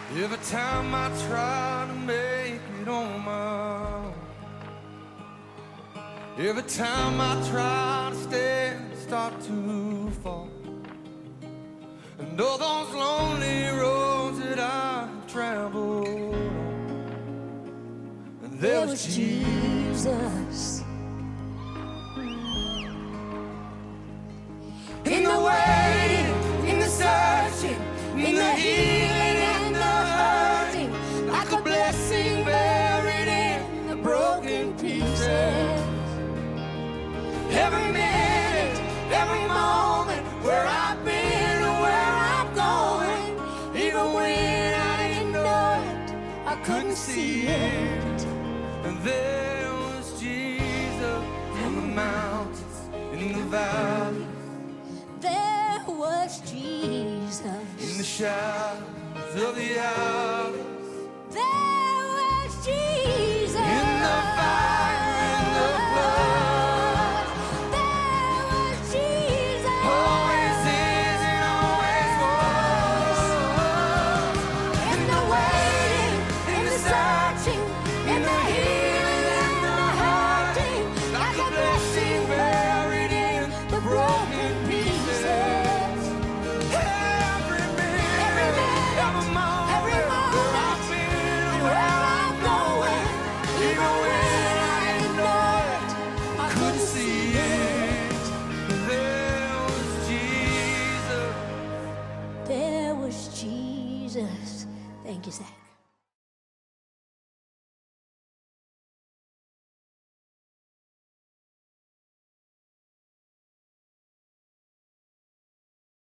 Every time I try to make it on my own, every time I try to stand, I start to fall. And all those lonely roads that I've traveled on, and there was Jesus. In the waiting, in the searching, in the healing and the hurting, like a blessing buried in the broken pieces. Every minute, every moment, where I've been and where I'm going, even when I didn't know it, I couldn't see it. And there was Jesus on the mountains, in the valleys. There was Jesus In the shadows of the hours, there was Jesus in the fire and the flood, there was Jesus always is and always was. in the waiting, in the searching, in the healing and the hurting, Like a blessing buried in the broken pieces. every minute, every moment, where I've been and where I'm going, even when I didn't know it, I couldn't see it. There was Jesus. There was Jesus. Thank you, Zach.